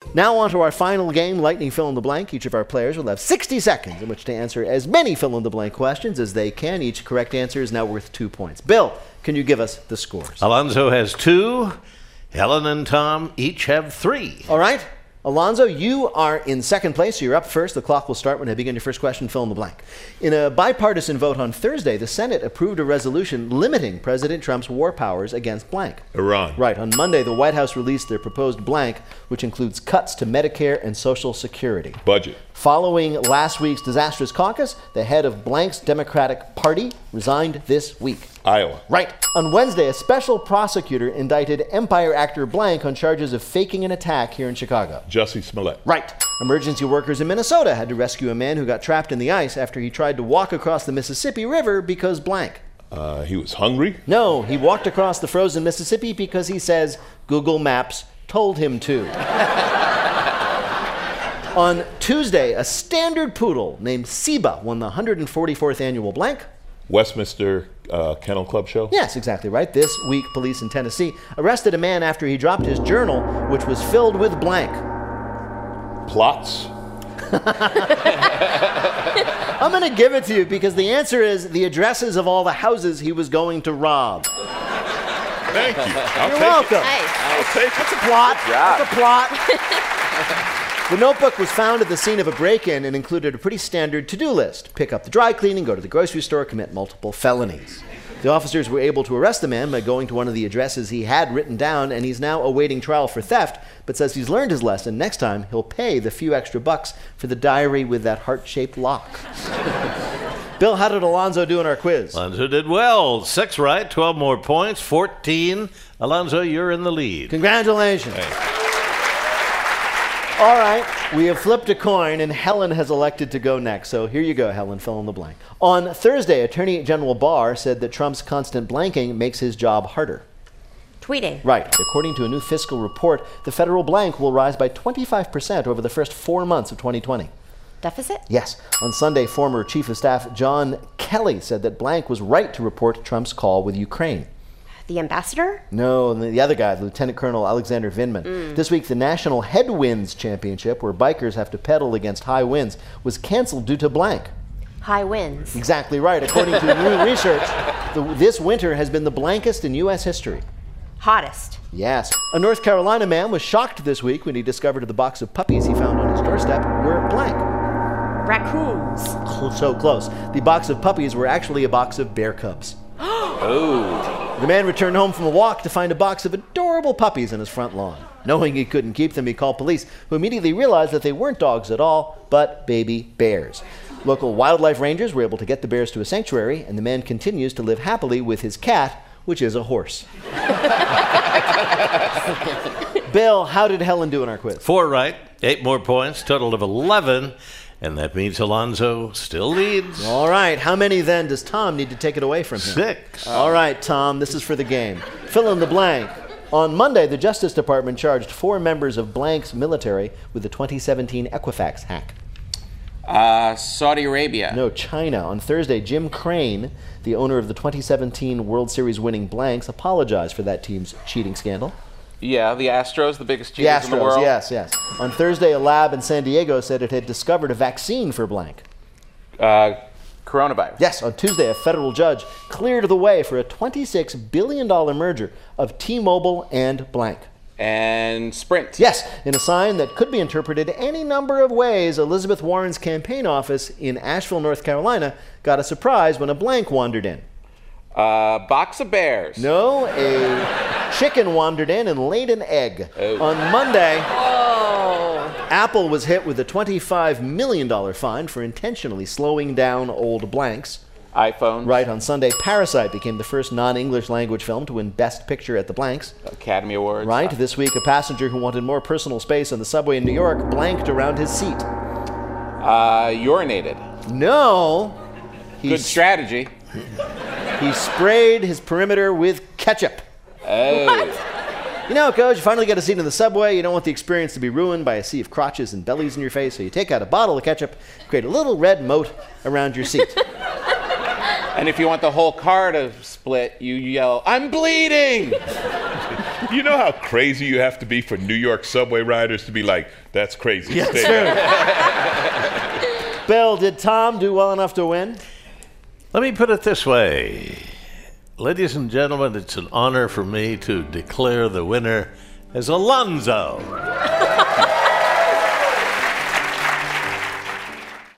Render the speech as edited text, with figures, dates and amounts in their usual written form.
Now on to our final game, Lightning Fill in the Blank. Each of our players will have 60 seconds in which to answer as many fill in the blank questions as they can. Each correct answer is now worth 2 points. Bill, can you give us the scores? Alonzo has 2. Helen and Tom each have 3. All right. Alonzo, you are in second place, so you're up first. The clock will start when I begin your first question. Fill in the blank. In a bipartisan vote on Thursday, the Senate approved a resolution limiting President Trump's war powers against blank. Iran. Right. On Monday, the White House released their proposed blank, which includes cuts to Medicare and Social Security. Budget. Following last week's disastrous caucus, the head of blank's Democratic Party resigned this week. Iowa. Right. On Wednesday, a special prosecutor indicted Empire actor blank on charges of faking an attack here in Chicago. Jussie Smollett. Right. Emergency workers in Minnesota had to rescue a man who got trapped in the ice after he tried to walk across the Mississippi River because blank. He was hungry? No, he walked across the frozen Mississippi because he says Google Maps told him to. On Tuesday, a standard poodle named Seba won the 144th annual blank. Westminster Kennel Club show? Yes, exactly right. This week, police in Tennessee arrested a man after he dropped his journal, which was filled with blank. Plots? I'm going to give it to you because the answer is the addresses of all the houses he was going to rob. Thank you. You're welcome. I'll take it. That's a plot. That's a plot. The notebook was found at the scene of a break-in and included a pretty standard to-do list. Pick up the dry cleaning, go to the grocery store, commit multiple felonies. The officers were able to arrest the man by going to one of the addresses he had written down, and he's now awaiting trial for theft, but says he's learned his lesson. Next time, he'll pay the few extra bucks for the diary with that heart-shaped lock. Bill, how did Alonzo do in our quiz? Alonzo did well. 6 right, 12 more points, 14. Alonzo, you're in the lead. Congratulations. All right, we have flipped a coin, and Helen has elected to go next. So here you go, Helen, fill in the blank. On Thursday, Attorney General Barr said that Trump's constant blanking makes his job harder. Tweeting. Right. According to a new fiscal report, the federal blank will rise by 25% over the first 4 months of 2020. Deficit? Yes. On Sunday, former Chief of Staff John Kelly said that blank was right to report Trump's call with Ukraine. The ambassador? No, the other guy, Lieutenant Colonel Alexander Vindman. This week, the National Headwinds Championship, where bikers have to pedal against high winds, was canceled due to blank. High winds. Exactly right. According to new research, this winter has been the blankest in U.S. history. Hottest. Yes. A North Carolina man was shocked this week when he discovered the box of puppies he found on his doorstep were blank. Raccoons. So close. The box of puppies were actually a box of bear cubs. Oh. The man returned home from a walk to find a box of adorable puppies in his front lawn. Knowing he couldn't keep them, he called police, who immediately realized that they weren't dogs at all, but baby bears. Local wildlife rangers were able to get the bears to a sanctuary, and the man continues to live happily with his cat, which is a horse. Bill, how did Helen do in our quiz? 4 right, 8 more points, total of 11. And that means Alonzo still leads. All right. How many then does Tom need to take it away from him? 6. All right, Tom. This is for the game. Fill in the blank. On Monday, the Justice Department charged 4 members of blank's military with the 2017 Equifax hack. Saudi Arabia. No, China. On Thursday, Jim Crane, the owner of the 2017 World Series winning blanks, apologized for that team's cheating scandal. Yeah, the Astros, the biggest cheaters in the world. Yes. On Thursday, a lab in San Diego said it had discovered a vaccine for blank. Coronavirus. Yes, on Tuesday, a federal judge cleared the way for a $26 billion merger of T-Mobile and blank. And Sprint. Yes, in a sign that could be interpreted any number of ways, Elizabeth Warren's campaign office in Asheville, North Carolina, got a surprise when a blank wandered in. Box of bears. No, a chicken wandered in and laid an egg. Oh. On Monday, Apple was hit with a $25 million fine for intentionally slowing down old blanks. iPhone. Right, on Sunday, Parasite became the first non-English language film to win Best Picture at the blanks. Academy Awards. Right, this week, a passenger who wanted more personal space on the subway in New York blanked around his seat. Urinated. No. Good strategy. He sprayed his perimeter with ketchup. Oh. What? You know, Coach, you finally get a seat in the subway. You don't want the experience to be ruined by a sea of crotches and bellies in your face, so you take out a bottle of ketchup, create a little red moat around your seat. And if you want the whole car to split, you yell, "I'm bleeding!" You know how crazy you have to be for New York subway riders to be like, that's crazy. Yeah, Stay true. out. Bill, did Tom do well enough to win? Let me put it this way. Ladies and gentlemen, it's an honor for me to declare the winner as Alonzo.